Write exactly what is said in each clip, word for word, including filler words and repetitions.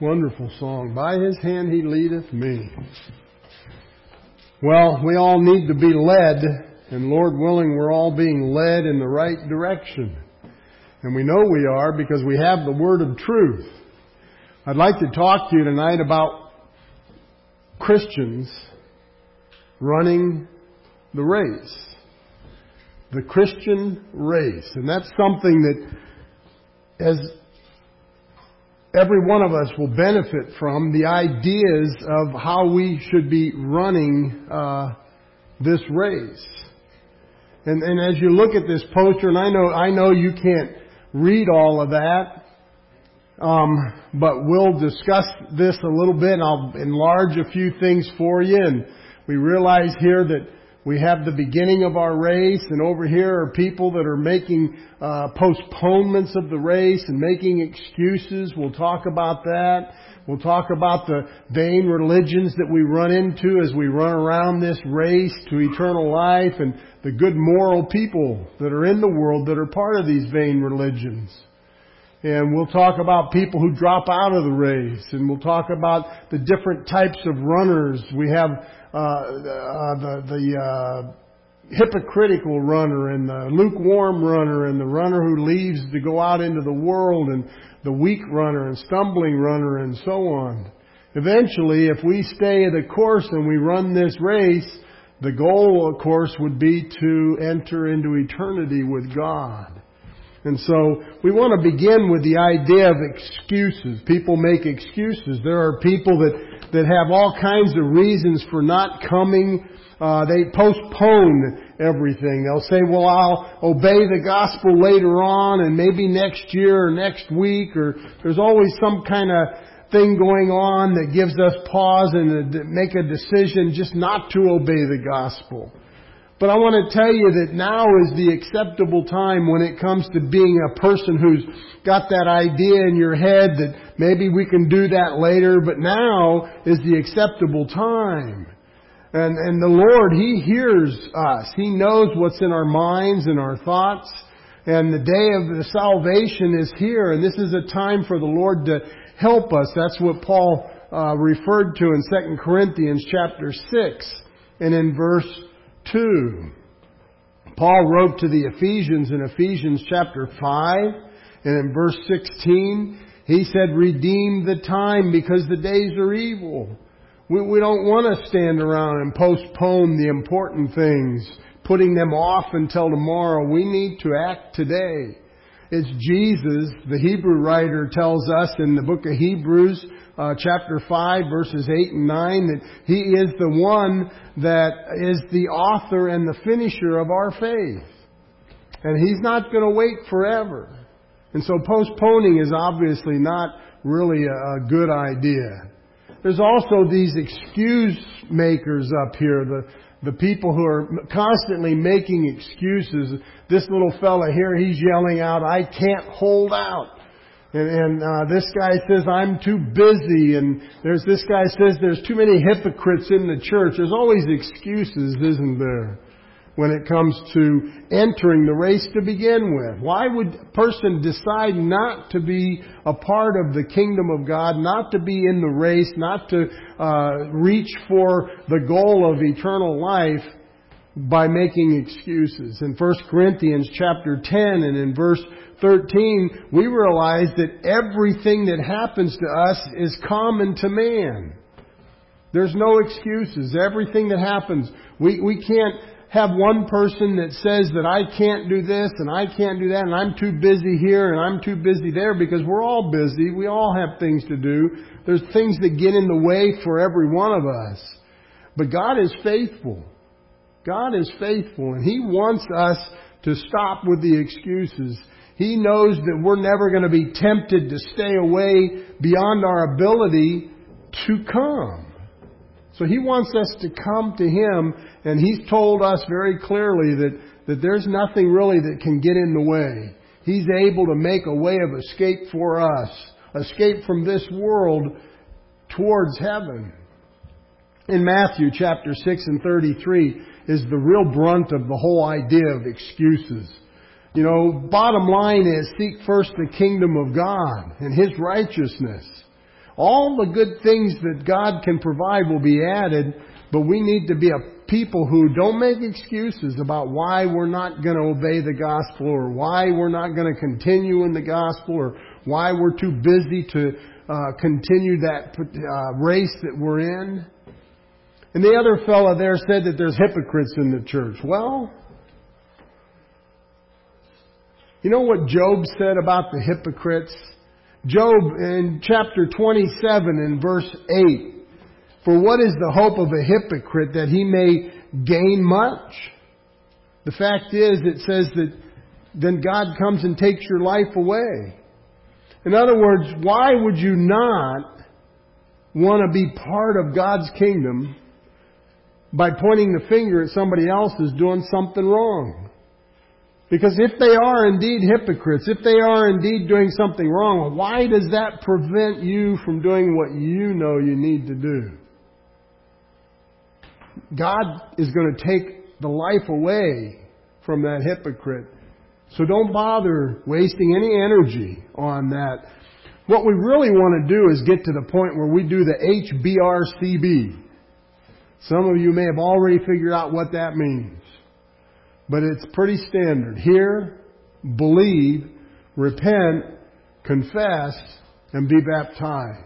Wonderful song. By His hand He leadeth me. Well, we all need to be led, and Lord willing, we're all being led in the right direction. And we know we are because we have the word of truth. I'd like to talk to you tonight about Christians running the race. The Christian race. And that's something that, as every one of us will benefit from, the ideas of how we should be running uh, this race. And, and as you look at this poster, and I know I know you can't read all of that, um, but we'll discuss this a little bit, and I'll enlarge a few things for you. And we realize here that we have the beginning of our race, and over here are people that are making uh, postponements of the race and making excuses. We'll talk about that. We'll talk about the vain religions that we run into as we run around this race to eternal life, and the good moral people that are in the world that are part of these vain religions. And we'll talk about people who drop out of the race, and we'll talk about the different types of runners. We have Uh, the, the, the uh, hypocritical runner and the lukewarm runner and the runner who leaves to go out into the world and the weak runner and stumbling runner and so on. Eventually, if we stay the course and we run this race, the goal, of course, would be to enter into eternity with God. And so we want to begin with the idea of excuses. People make excuses. There are people that, that have all kinds of reasons for not coming. Uh, they postpone everything. They'll say, well, I'll obey the gospel later on and maybe next year or next week. Or there's always some kind of thing going on that gives us pause and to make a decision just not to obey the gospel. But I want to tell you that now is the acceptable time when it comes to being a person who's got that idea in your head that maybe we can do that later, but now is the acceptable time. And, and the Lord, He hears us. He knows what's in our minds and our thoughts. And the day of the salvation is here. And this is a time for the Lord to help us. That's what Paul uh, referred to in Second Corinthians chapter six and in verse two. Paul wrote to the Ephesians in Ephesians chapter five, and in verse sixteen, he said, redeem the time because the days are evil. We, we don't want to stand around and postpone the important things, putting them off until tomorrow. We need to act today. It's Jesus, the Hebrew writer tells us in the book of Hebrews, Uh, chapter five, verses eight and nine, that He is the one that is the author and the finisher of our faith. And He's not going to wait forever. And so postponing is obviously not really a, a good idea. There's also these excuse makers up here, the, the people who are constantly making excuses. This little fella here, he's yelling out, I can't hold out. And, and uh, this guy says, I'm too busy. And there's this guy says, there's too many hypocrites in the church. There's always excuses, isn't there, when it comes to entering the race to begin with? Why would a person decide not to be a part of the kingdom of God, not to be in the race, not to uh, reach for the goal of eternal life by making excuses? In First Corinthians chapter ten and in verse thirteen, we realize that everything that happens to us is common to man. There's no excuses. Everything that happens, we, we can't have one person that says that I can't do this and I can't do that and I'm too busy here and I'm too busy there, because we're all busy. We all have things to do. There's things that get in the way for every one of us. But God is faithful. God is faithful, and He wants us to stop with the excuses. He knows that we're never going to be tempted to stay away beyond our ability to come. So He wants us to come to Him, and He's told us very clearly that, that there's nothing really that can get in the way. He's able to make a way of escape for us, escape from this world towards heaven. In Matthew chapter six and thirty-three is the real brunt of the whole idea of excuses. You know, bottom line is seek first the kingdom of God and His righteousness. All the good things that God can provide will be added, but we need to be a people who don't make excuses about why we're not going to obey the gospel, or why we're not going to continue in the gospel, or why we're too busy to uh, continue that uh, race that we're in. And the other fellow there said that there's hypocrites in the church. Well, you know what Job said about the hypocrites? Job in chapter twenty-seven and verse eight. For what is the hope of a hypocrite that he may gain much? The fact is, it says that then God comes and takes your life away. In other words, why would you not want to be part of God's kingdom by pointing the finger at somebody else who's doing something wrong? Because if they are indeed hypocrites, if they are indeed doing something wrong, why does that prevent you from doing what you know you need to do? God is going to take the life away from that hypocrite. So don't bother wasting any energy on that. What we really want to do is get to the point where we do the H B R C B. Some of you may have already figured out what that means. But it's pretty standard. Hear, believe, repent, confess, and be baptized.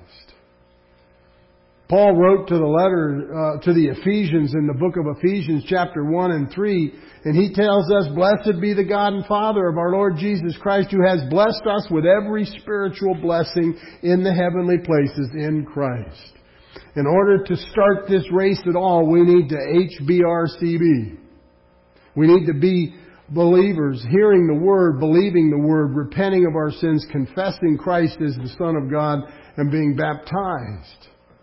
Paul wrote to the letter uh, to the Ephesians in the book of Ephesians chapter one and three, and he tells us, Blessed be the God and Father of our Lord Jesus Christ, who has blessed us with every spiritual blessing in the heavenly places in Christ. In order to start this race at all, we need to H B R C B. We need to be believers, hearing the Word, believing the Word, repenting of our sins, confessing Christ as the Son of God, and being baptized.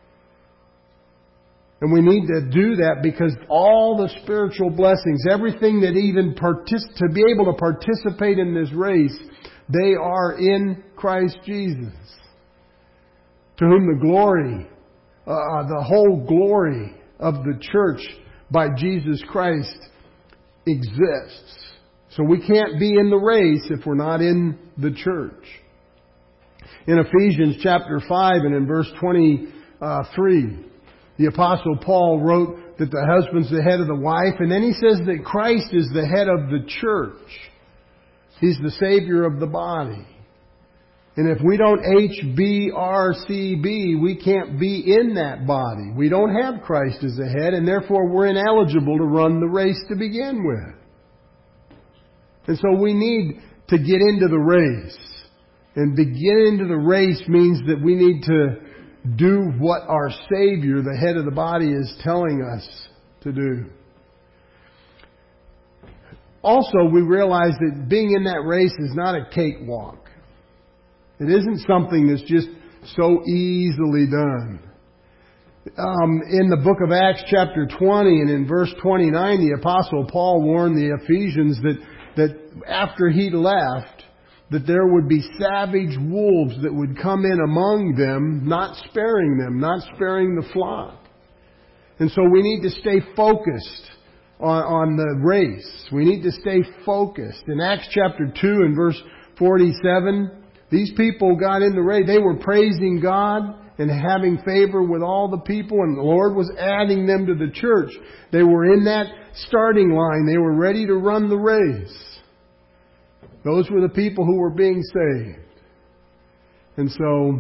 And we need to do that because all the spiritual blessings, everything that even partic- to be able to participate in this race, they are in Christ Jesus. To whom the glory, uh, the whole glory of the church by Jesus Christ exists. So we can't be in the race if we're not in the church. In Ephesians chapter five and in verse twenty-three, the Apostle Paul wrote that the husband's the head of the wife, and then he says that Christ is the head of the church. He's the Savior of the body. And if we don't H B R C B, we can't be in that body. We don't have Christ as the head, and therefore we're ineligible to run the race to begin with. And so we need to get into the race. And to get into the race means that we need to do what our Savior, the head of the body, is telling us to do. Also, we realize that being in that race is not a cakewalk. It isn't something that's just so easily done. Um, in the book of Acts chapter twenty and in verse twenty-nine, the Apostle Paul warned the Ephesians that, that after he left, that there would be savage wolves that would come in among them, not sparing them, not sparing the flock. And so we need to stay focused on, on the race. We need to stay focused. In Acts chapter two and verse forty-seven, these people got in the race. They were praising God and having favor with all the people, and the Lord was adding them to the church. They were in that starting line. They were ready to run the race. Those were the people who were being saved. And so,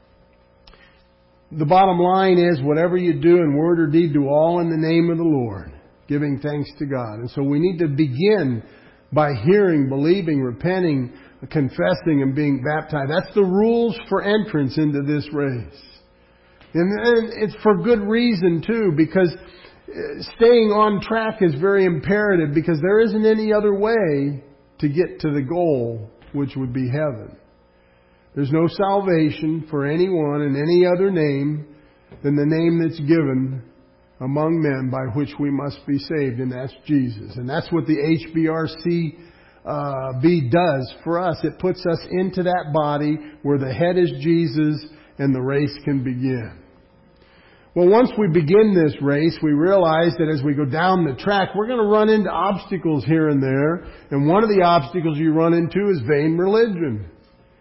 the bottom line is, whatever you do in word or deed, do all in the name of the Lord, giving thanks to God. And so we need to begin by hearing, believing, repenting, confessing, and being baptized. That's the rules for entrance into this race. And it's for good reason too, because staying on track is very imperative, because there isn't any other way to get to the goal, which would be heaven. There's no salvation for anyone in any other name than the name that's given among men by which we must be saved, and that's Jesus. And that's what the H B R C uh, B does for us. It puts us into that body where the head is Jesus and the race can begin. Well, once we begin this race, we realize that as we go down the track, we're going to run into obstacles here and there. And one of the obstacles you run into is vain religion.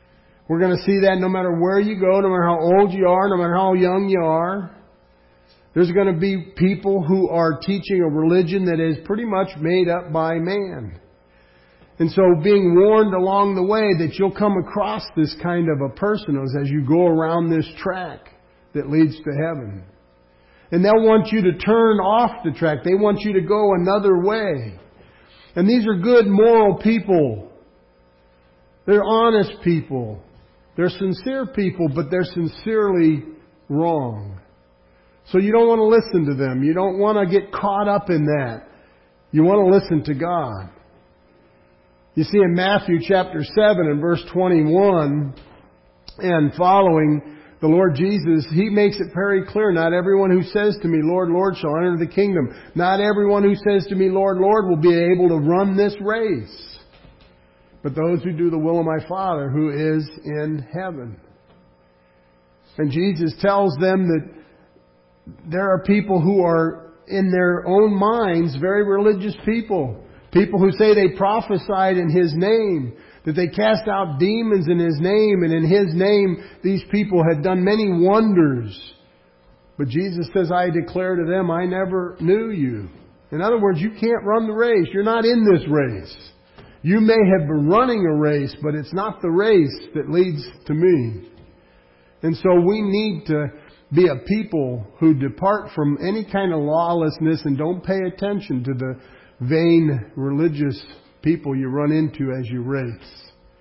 We're going to see that no matter where you go, no matter how old you are, no matter how young you are. There's going to be people who are teaching a religion that is pretty much made up by man. And so being warned along the way that you'll come across this kind of a person as you go around this track that leads to heaven. And they'll want you to turn off the track. They want you to go another way. And these are good, moral people. They're honest people. They're sincere people, but they're sincerely wrong. So you don't want to listen to them. You don't want to get caught up in that. You want to listen to God. You see in Matthew chapter seven and verse twenty-one and following, the Lord Jesus, He makes it very clear, not everyone who says to me, Lord, Lord, shall enter the kingdom. Not everyone who says to me, Lord, Lord, will be able to run this race. But those who do the will of my Father who is in heaven. And Jesus tells them that there are people who are in their own minds very religious people. People who say they prophesied in His name, that they cast out demons in His name, and in His name these people had done many wonders. But Jesus says, I declare to them, I never knew you. In other words, you can't run the race. You're not in this race. You may have been running a race, but it's not the race that leads to me. And so we need to be a people who depart from any kind of lawlessness and don't pay attention to the vain religious people you run into as you race.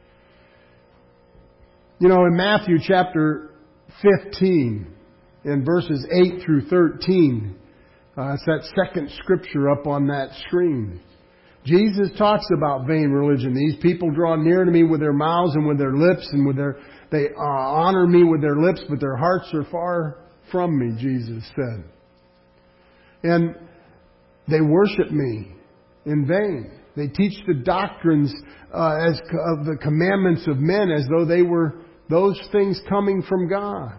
You know, in Matthew chapter fifteen, in verses eight through thirteen, uh, it's that second scripture up on that screen. Jesus talks about vain religion. These people draw near to me with their mouths and with their lips, and with their they uh, honor me with their lips, but their hearts are far from me, Jesus said. And they worship me in vain. They teach the doctrines uh, as of the commandments of men as though they were those things coming from God.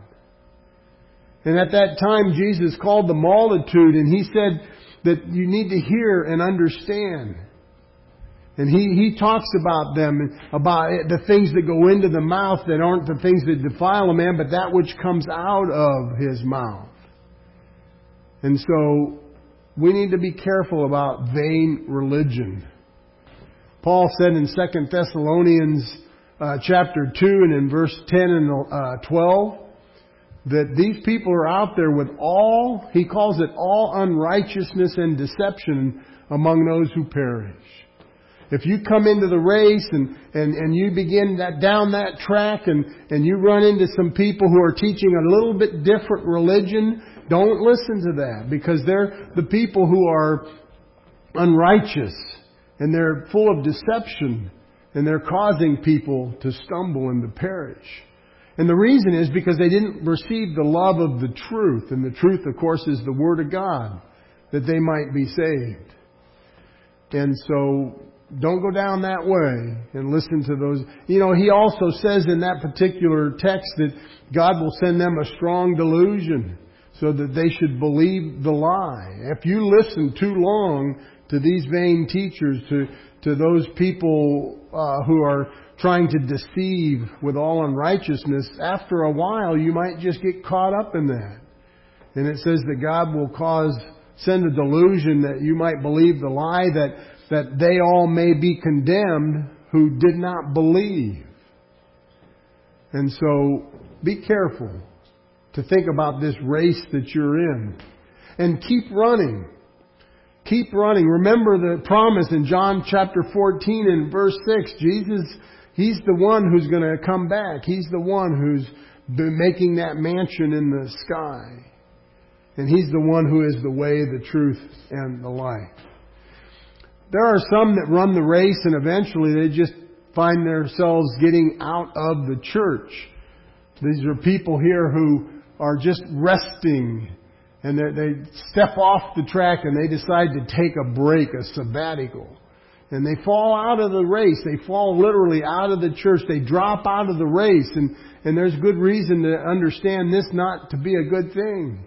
And at that time, Jesus called the multitude, and He said that you need to hear and understand. And he, he talks about them, about the things that go into the mouth that aren't the things that defile a man, but that which comes out of his mouth. And so we need to be careful about vain religion. Paul said in Second Thessalonians uh, chapter two and in verse ten and uh, twelve that these people are out there with all, he calls it all unrighteousness and deception among those who perish. If you come into the race and, and, and you begin that down that track and, and you run into some people who are teaching a little bit different religion, don't listen to that, because they're the people who are unrighteous and they're full of deception and they're causing people to stumble and to perish. And the reason is because they didn't receive the love of the truth. And the truth, of course, is the Word of God, that they might be saved. And so don't go down that way and listen to those. You know, he also says in that particular text that God will send them a strong delusion so that they should believe the lie. If you listen too long to these vain teachers, to, to those people uh, who are trying to deceive with all unrighteousness, after a while you might just get caught up in that. And it says that God will cause, send a delusion that you might believe the lie, that, that they all may be condemned who did not believe. And so be careful to think about this race that you're in. And keep running. Keep running. Remember the promise in John chapter fourteen and verse six. Jesus, He's the one who's going to come back. He's the one who's been making that mansion in the sky. And He's the one who is the way, the truth, and the life. There are some that run the race and eventually they just find themselves getting out of the church. These are people here who are just resting, and they step off the track and they decide to take a break, a sabbatical. And they fall out of the race. They fall literally out of the church. They drop out of the race. And, and there's good reason to understand this not to be a good thing.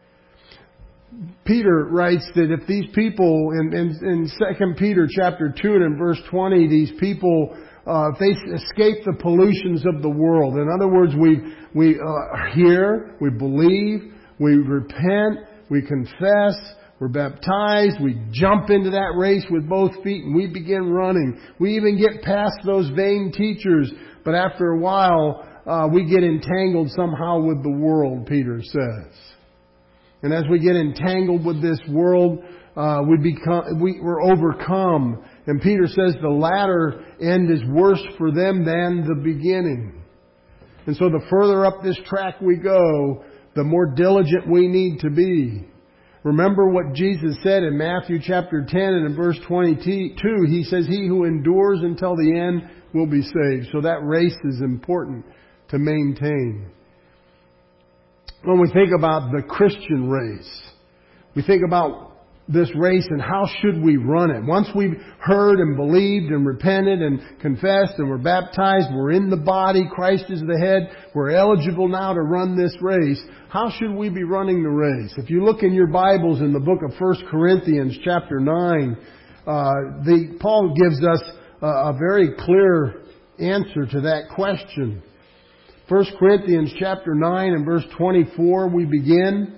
Peter writes that if these people, in, in, in Second Peter chapter two and in verse twenty, these people uh, if they escape the pollutions of the world. In other words, we, we uh, hear, we believe, we repent, we confess, we're baptized, we jump into that race with both feet and we begin running. We even get past those vain teachers, but after a while, uh, we get entangled somehow with the world, Peter says. And as we get entangled with this world, uh, we become, we, we're overcome. And Peter says the latter end is worse for them than the beginning. And so the further up this track we go, the more diligent we need to be. Remember what Jesus said in Matthew chapter ten and in verse twenty-two. He says, he who endures until the end will be saved. So that race is important to maintain. When we think about the Christian race, we think about this race and how should we run it. Once we've heard and believed and repented and confessed and we're baptized, we're in the body, Christ is the head, we're eligible now to run this race. How should we be running the race? If you look in your Bibles in the book of First Corinthians chapter nine, uh, the, Paul gives us a, a very clear answer to that question. First Corinthians chapter nine and verse twenty-four, we begin.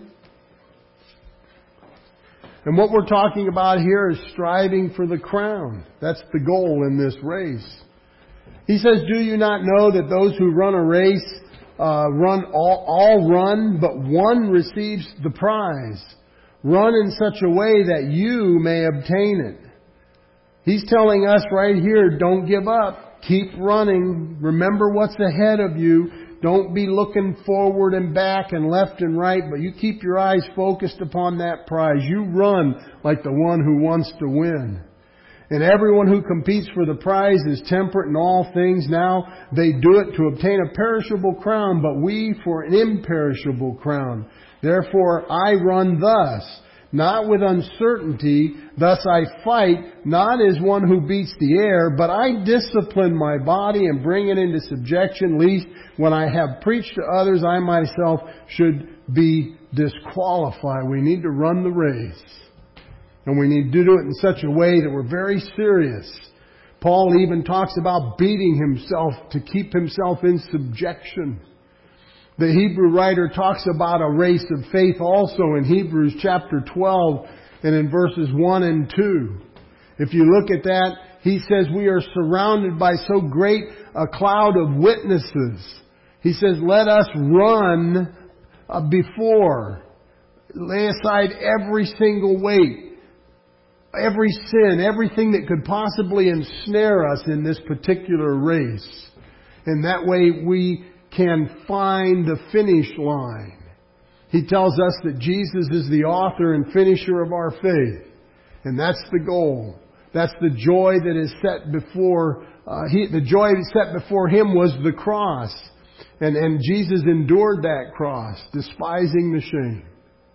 And what we're talking about here is striving for the crown. That's the goal in this race. He says, do you not know that those who run a race uh, run all, all run, but one receives the prize? Run in such a way that you may obtain it. He's telling us right here, don't give up. Keep running. Remember what's ahead of you. Don't be looking forward and back and left and right, but you keep your eyes focused upon that prize. You run like the one who wants to win. And everyone who competes for the prize is temperate in all things. Now they do it to obtain a perishable crown, but we for an imperishable crown. Therefore I run thus, not with uncertainty. Thus I fight, not as one who beats the air, but I discipline my body and bring it into subjection, lest when I have preached to others, I myself should be disqualified. We need to run the race. And we need to do it in such a way that we're very serious. Paul even talks about beating himself to keep himself in subjection. The Hebrew writer talks about a race of faith also in Hebrews chapter twelve and in verses one and two. If you look at that, he says we are surrounded by so great a cloud of witnesses. He says, let us run uh, before. Lay aside every single weight, every sin, everything that could possibly ensnare us in this particular race. And that way we can find the finish line. He tells us that Jesus is the author and finisher of our faith. And that's the goal. That's the joy that is set before, uh, he, the joy set before Him was the cross. And, and Jesus endured that cross, despising the shame.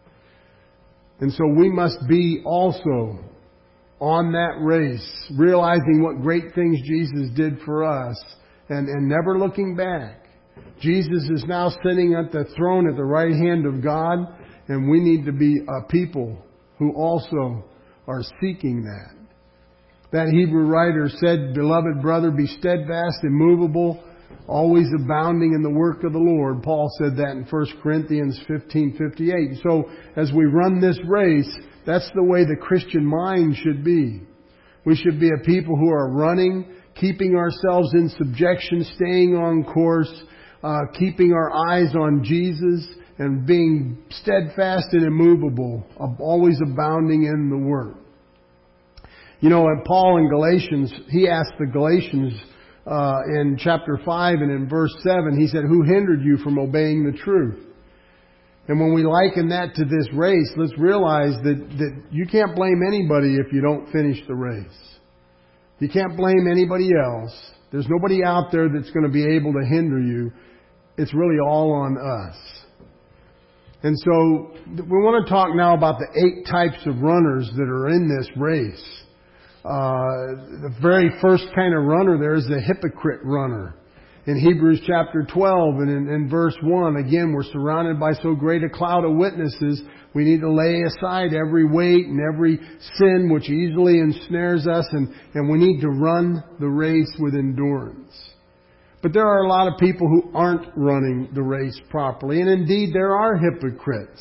And so we must be also on that race, realizing what great things Jesus did for us and, and never looking back. Jesus is now sitting at the throne at the right hand of God, and we need to be a people who also are seeking that. That Hebrew writer said, beloved brother, be steadfast, immovable, always abounding in the work of the Lord. Paul said that in First Corinthians fifteen fifty-eight. So as we run this race, that's the way the Christian mind should be. We should be a people who are running, keeping ourselves in subjection, staying on course, uh, keeping our eyes on Jesus, and being steadfast and immovable, always abounding in the work. You know, and Paul in Galatians, he asked the Galatians uh, in chapter five and in verse seven, he said, who hindered you from obeying the truth? And when we liken that to this race, let's realize that, that you can't blame anybody if you don't finish the race. You can't blame anybody else. There's nobody out there that's going to be able to hinder you. It's really all on us. And so we want to talk now about the eight types of runners that are in this race. Uh, the very first kind of runner there is the hypocrite runner. In Hebrews chapter twelve and in, in verse one, again, we're surrounded by so great a cloud of witnesses. We need to lay aside every weight and every sin which easily ensnares us, and, and we need to run the race with endurance. But there are a lot of people who aren't running the race properly, and indeed there are hypocrites.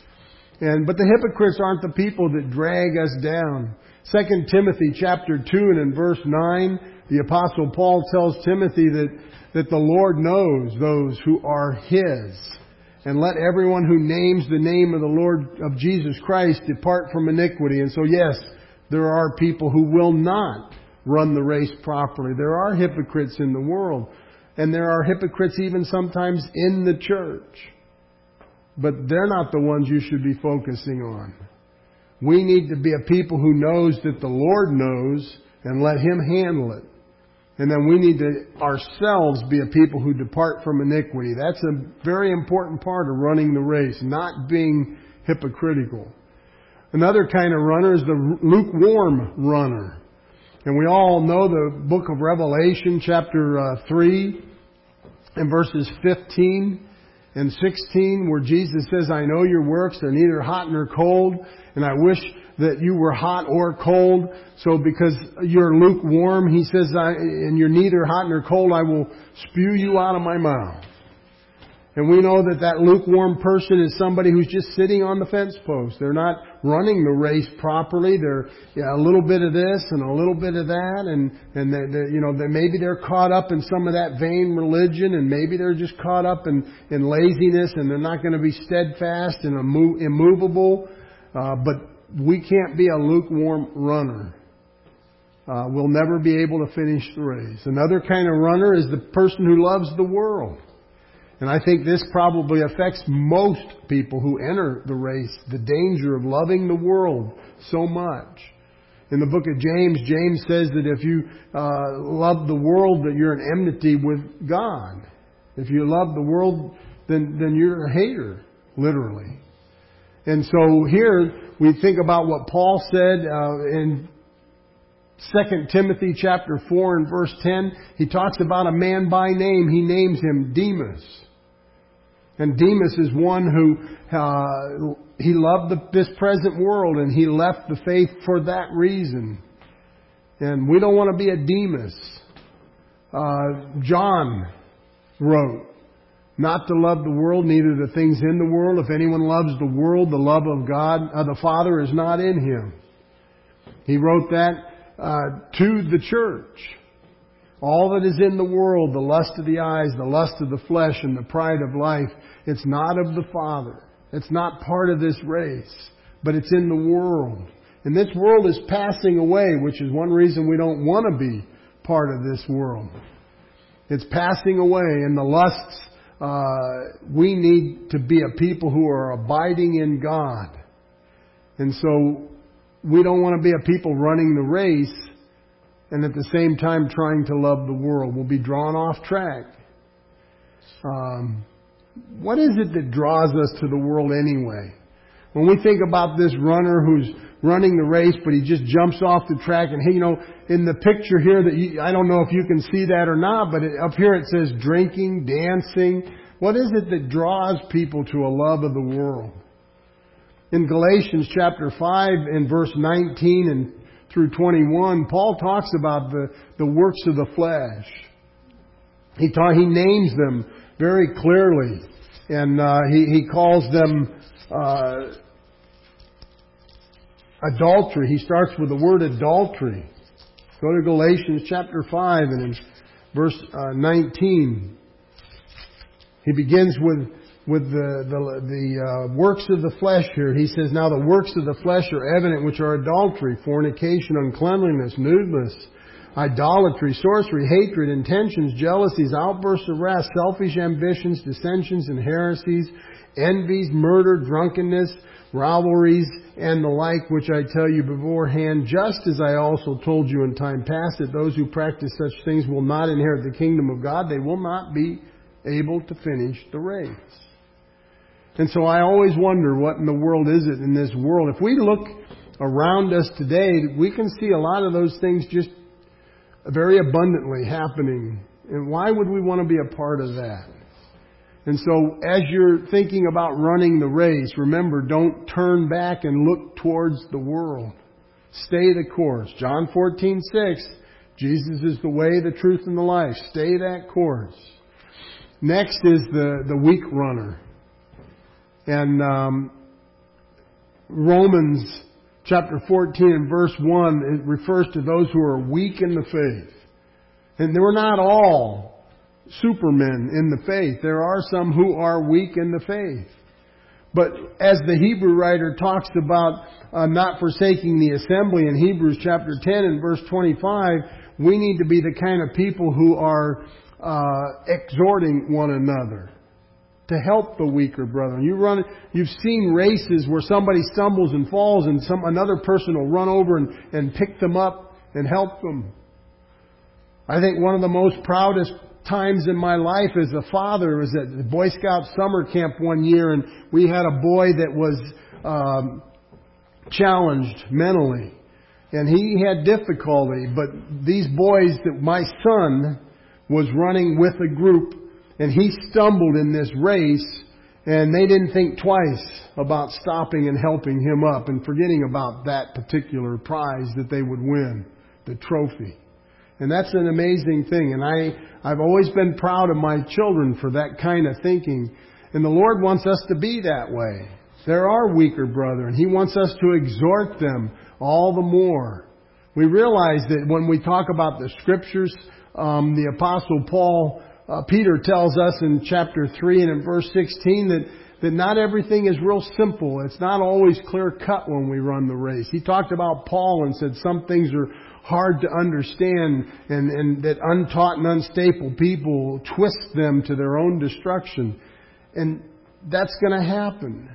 And but the hypocrites aren't the people that drag us down. Second Timothy chapter two and in verse nine, the Apostle Paul tells Timothy that, that the Lord knows those who are His. And let everyone who names the name of the Lord of Jesus Christ depart from iniquity. And so yes, there are people who will not run the race properly. There are hypocrites in the world. And there are hypocrites even sometimes in the church. But they're not the ones you should be focusing on. We need to be a people who knows that the Lord knows and let Him handle it. And then we need to ourselves be a people who depart from iniquity. That's a very important part of running the race, not being hypocritical. Another kind of runner is the lukewarm runner. And we all know the book of Revelation, chapter uh, three, and verses fifteen and sixteen, where Jesus says, I know your works, they're neither hot nor cold, and I wish that you were hot or cold. So because you're lukewarm, He says, I, and you're neither hot nor cold, I will spew you out of my mouth. And we know that that lukewarm person is somebody who's just sitting on the fence post. They're not running the race properly. They're yeah, a little bit of this and a little bit of that, and and they, they, you know they, maybe they're caught up in some of that vain religion, and maybe they're just caught up in in laziness, and they're not going to be steadfast and immovable. Uh, but we can't be a lukewarm runner. Uh, we'll never be able to finish the race. Another kind of runner is the person who loves the world. And I think this probably affects most people who enter the race, the danger of loving the world so much. In the book of James, James says that if you uh, love the world, that you're in enmity with God. If you love the world, then, then you're a hater, literally. And so here we think about what Paul said uh, in Second Timothy chapter four and verse ten. He talks about a man by name. He names him Demas. And Demas is one who, uh, he loved the, this present world, and he left the faith for that reason. And we don't want to be a Demas. Uh, John wrote, not to love the world, neither the things in the world. If anyone loves the world, the love of God, uh, the Father is not in him. He wrote that uh, to the church. All that is in the world, the lust of the eyes, the lust of the flesh, and the pride of life, it's not of the Father. It's not part of this race, but it's in the world. And this world is passing away, which is one reason we don't want to be part of this world. It's passing away, and the lusts, uh, we need to be a people who are abiding in God. And so we don't want to be a people running the race and at the same time trying to love the world. We'll be drawn off track. Um, what is it that draws us to the world anyway? When we think about this runner who's running the race, but he just jumps off the track, and hey, you know, in the picture here that you, I don't know if you can see that or not, but it, up here it says drinking, dancing. What is it that draws people to a love of the world? In Galatians chapter five and verse nineteen and through twenty-one, Paul talks about the, the works of the flesh. He ta- he names them very clearly, and uh, he he calls them uh, adultery. He starts with the word adultery. Go to Galatians chapter five and in verse uh, nineteen. He begins with with the the, the uh, works of the flesh here. He says, now the works of the flesh are evident, which are adultery, fornication, uncleanliness, lewdness, idolatry, sorcery, hatred, intentions, jealousies, outbursts of wrath, selfish ambitions, dissensions and heresies, envies, murder, drunkenness, rivalries, and the like, which I tell you beforehand, just as I also told you in time past, that those who practice such things will not inherit the kingdom of God. They will not be able to finish the race. And so I always wonder, what in the world is it in this world? If we look around us today, we can see a lot of those things just very abundantly happening And why would we want to be a part of that? And so as you're thinking about running the race, remember, don't turn back and look towards the world. Stay the course. John fourteen six, Jesus is the way, the truth, and the life. Stay that course. Next is the, the weak runner. And um, Romans chapter fourteen and verse one, it refers to those who are weak in the faith. And we're not all supermen in the faith. There are some who are weak in the faith. But as the Hebrew writer talks about uh, not forsaking the assembly in Hebrews chapter ten and verse twenty-five, we need to be the kind of people who are uh, exhorting one another to help the weaker brother. You run, you've seen races where somebody stumbles and falls, and some another person will run over and, and pick them up and help them. I think one of the most proudest times in my life as a father was at the Boy Scout summer camp one year, and we had a boy that was um, challenged mentally, and he had difficulty. But these boys, that my son was running with a group, and he stumbled in this race, and they didn't think twice about stopping and helping him up and forgetting about that particular prize that they would win, the trophy. And that's an amazing thing. And I, I've always been proud of my children for that kind of thinking. And the Lord wants us to be that way. There are weaker brethren. He wants us to exhort them all the more. We realize that when we talk about the Scriptures, um, the Apostle Paul, uh, Peter tells us in chapter three and in verse sixteen that, that not everything is real simple. It's not always clear cut when we run the race. He talked about Paul and said some things are hard to understand, and, and that untaught and unstable people twist them to their own destruction. And that's going to happen.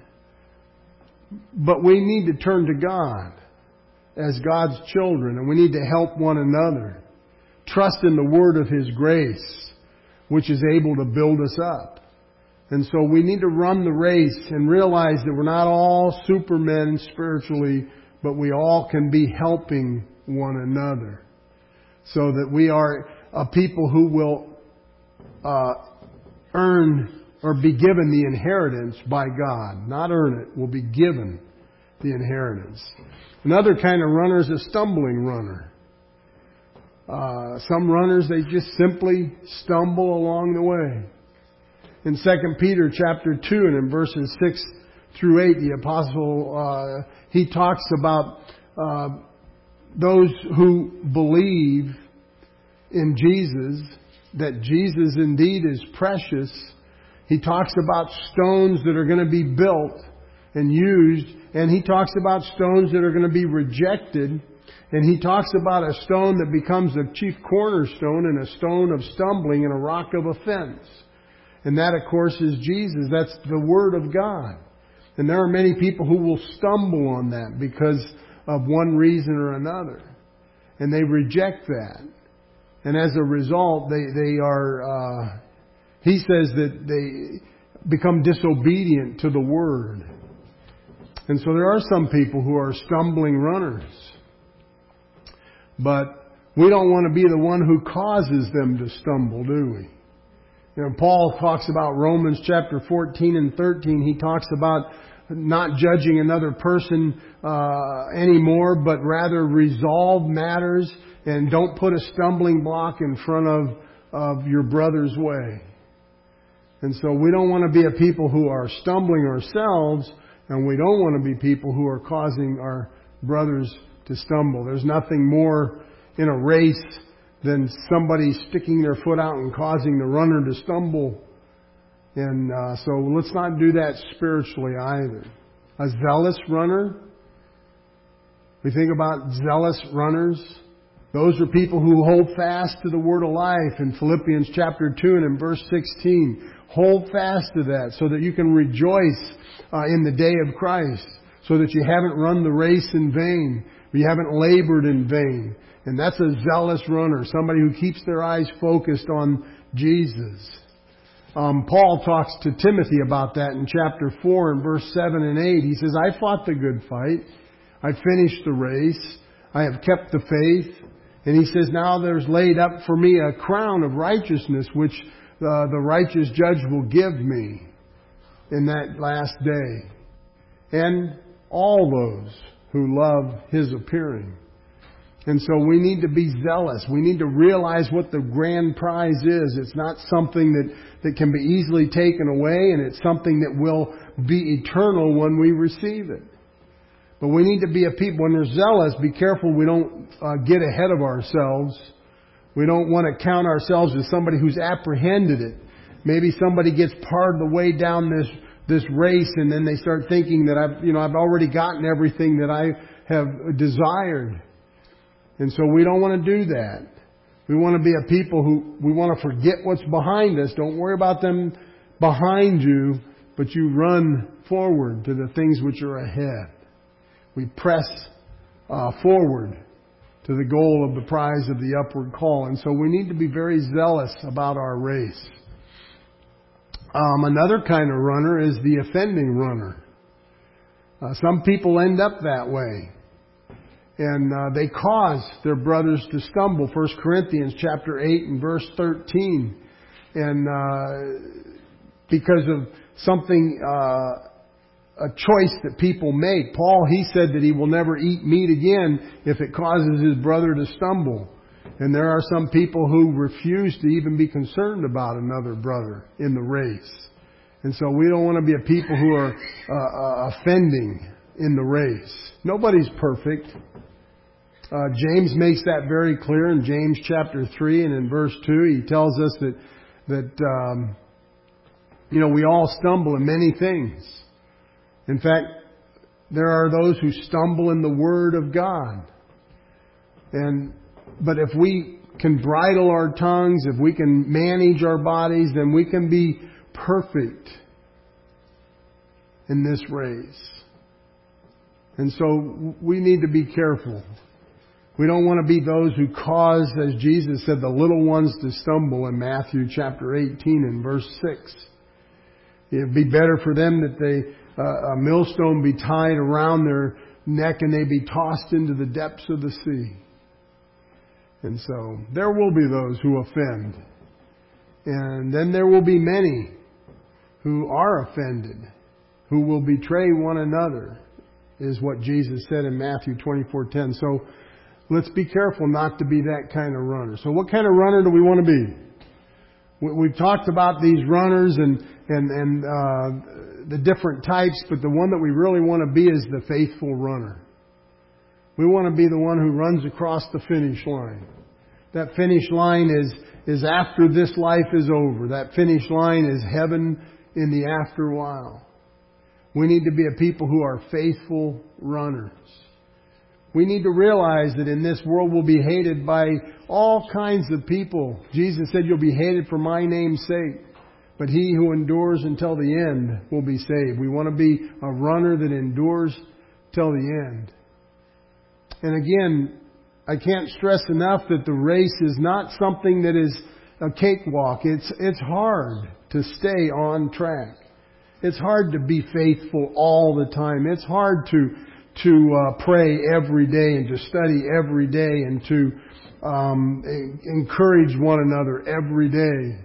But we need to turn to God as God's children, and we need to help one another. Trust in the word of His grace, which is able to build us up. And so we need to run the race and realize that we're not all supermen spiritually, but we all can be helping one another, so that we are a people who will uh, earn or be given the inheritance by God. Not earn it, will be given the inheritance. Another kind of runner is a stumbling runner. Uh, some runners, they just simply stumble along the way. In Second Peter chapter two and in verses six through eight, the apostle, uh, he talks about uh, those who believe in Jesus, that Jesus indeed is precious. He talks about stones that are going to be built and used, and he talks about stones that are going to be rejected, and he talks about a stone that becomes the chief cornerstone and a stone of stumbling and a rock of offense. And that, of course, is Jesus. That's the Word of God. And there are many people who will stumble on that because of one reason or another. And they reject that. And as a result, they, they are, uh, he says that they become disobedient to the Word. And so there are some people who are stumbling runners. But we don't want to be the one who causes them to stumble, do we? You know, Paul talks about Romans chapter fourteen and thirteen. He talks about not judging another person uh, anymore, but rather resolve matters and don't put a stumbling block in front of, of your brother's way. And so we don't want to be a people who are stumbling ourselves, and we don't want to be people who are causing our brothers to stumble. There's nothing more in a race than somebody sticking their foot out and causing the runner to stumble. And uh, so let's not do that spiritually either. A zealous runner, we think about zealous runners. Those are people who hold fast to the word of life in Philippians chapter two and in verse sixteen. Hold fast to that so that you can rejoice uh, in the day of Christ, so that you haven't run the race in vain, you haven't labored in vain. And that's a zealous runner, somebody who keeps their eyes focused on Jesus. Um, Paul talks to Timothy about that in chapter four and verse seven and eight. He says, I fought the good fight. I finished the race. I have kept the faith. And He says, now there's laid up for me a crown of righteousness, which uh, the righteous judge will give me in that last day. And all those who love His appearing. And so we need to be zealous. We need to realize what the grand prize is. It's not something that, that can be easily taken away, and it's something that will be eternal when we receive it. But we need to be a people, when we're zealous, be careful we don't uh, get ahead of ourselves. We don't want to count ourselves as somebody who's apprehended it. Maybe somebody gets part of the way down this this race, and then they start thinking that I've, you know, I've already gotten everything that I have desired. And so we don't want to do that. We want to be a people who, we want to forget what's behind us. Don't worry about them behind you, but you run forward to the things which are ahead. We press uh, forward to the goal of the prize of the upward call. And so we need to be very zealous about our race. Um, another kind of runner is the offending runner. Uh, some people end up that way. And uh, they cause their brothers to stumble. First Corinthians chapter eight and verse thirteen. And uh, because of something, uh, a choice that people make. Paul, he said that he will never eat meat again if it causes his brother to stumble. And there are some people who refuse to even be concerned about another brother in the race. And so we don't want to be a people who are uh, uh, offending in the race. Nobody's perfect. Uh, James makes that very clear in James chapter three and in verse two. He tells us that, that um, you know, we all stumble in many things. In fact, there are those who stumble in the Word of God. And but if we can bridle our tongues, if we can manage our bodies, then we can be perfect in this race. And so we need to be careful. We don't want to be those who cause, as Jesus said, the little ones to stumble in Matthew chapter eighteen and verse six. It'd be better for them that they uh, a millstone be tied around their neck and they be tossed into the depths of the sea. And so there will be those who offend. And then there will be many who are offended, who will betray one another, is what Jesus said in Matthew twenty-four ten. So let's be careful not to be that kind of runner. So what kind of runner do we want to be? We've talked about these runners and and and uh, the different types, but the one that we really want to be is the faithful runner. We want to be the one who runs across the finish line. That finish line is is after this life is over. That finish line is heaven in the afterwhile. We need to be a people who are faithful runners. We need to realize that in this world we'll be hated by all kinds of people. Jesus said, you'll be hated for my name's sake, but he who endures until the end will be saved. We want to be a runner that endures till the end. And again, I can't stress enough that the race is not something that is a cakewalk. It's, it's hard to stay on track. It's hard to be faithful all the time. It's hard to to uh, pray every day and to study every day and to um, encourage one another every day.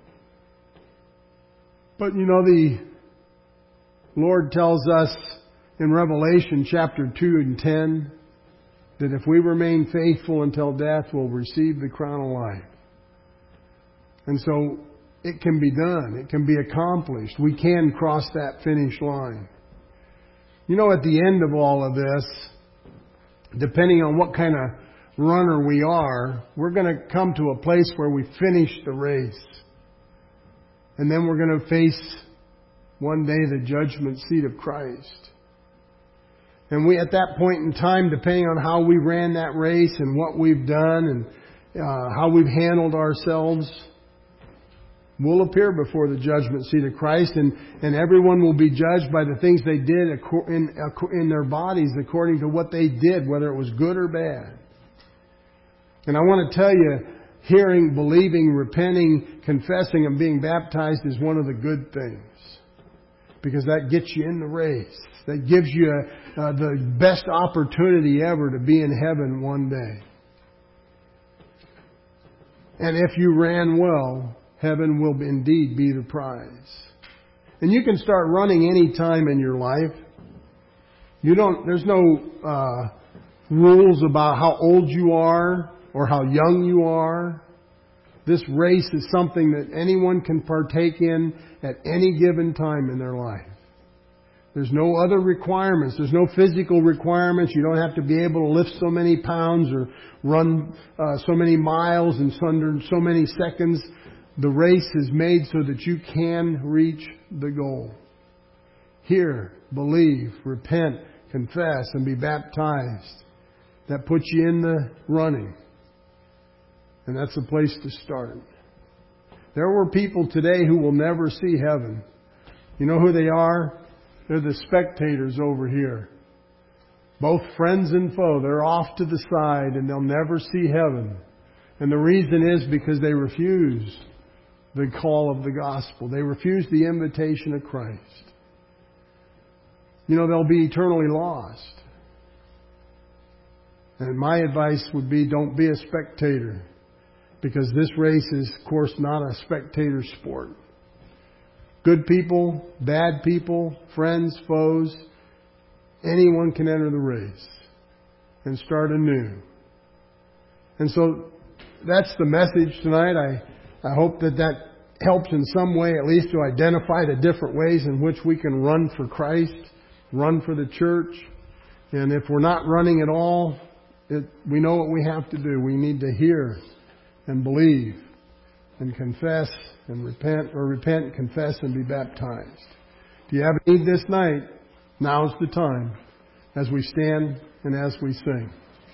But you know, the Lord tells us in Revelation chapter two and ten that if we remain faithful until death, we'll receive the crown of life. And so it can be done. It can be accomplished. We can cross that finish line. You know, at the end of all of this, depending on what kind of runner we are, we're going to come to a place where we finish the race. And then we're going to face one day the judgment seat of Christ. And we, at that point in time, depending on how we ran that race and what we've done and uh, how we've handled ourselves, we'll appear before the judgment seat of Christ, and, and everyone will be judged by the things they did in, in their bodies according to what they did, whether it was good or bad. And I want to tell you, hearing, believing, repenting, confessing, and being baptized is one of the good things. Because that gets you in the race. That gives you uh, the best opportunity ever to be in heaven one day. And if you ran well, heaven will indeed be the prize. And you can start running any time in your life. You don't, there's no uh, rules about how old you are or how young you are. This race is something that anyone can partake in at any given time in their life. There's no other requirements. There's no physical requirements. You don't have to be able to lift so many pounds or run uh, so many miles in under so many seconds. The race is made so that you can reach the goal. Hear, believe, repent, confess, and be baptized. That puts you in the running. And that's the place to start. There were people today who will never see heaven. You know who they are? They're the spectators over here. Both friends and foe. They're off to the side and they'll never see heaven. And the reason is because they refuse the call of the gospel. They refuse the invitation of Christ. You know, they'll be eternally lost. And my advice would be, don't be a spectator. Because this race is, of course, not a spectator sport. Good people, bad people, friends, foes, anyone can enter the race and start anew. And so that's the message tonight. I, I hope that that helps in some way, at least to identify the different ways in which we can run for Christ, run for the church. And if we're not running at all, it, we know what we have to do. We need to hear and believe and confess and repent, or repent, confess, and be baptized. If you have a need this night, now's the time as we stand and as we sing.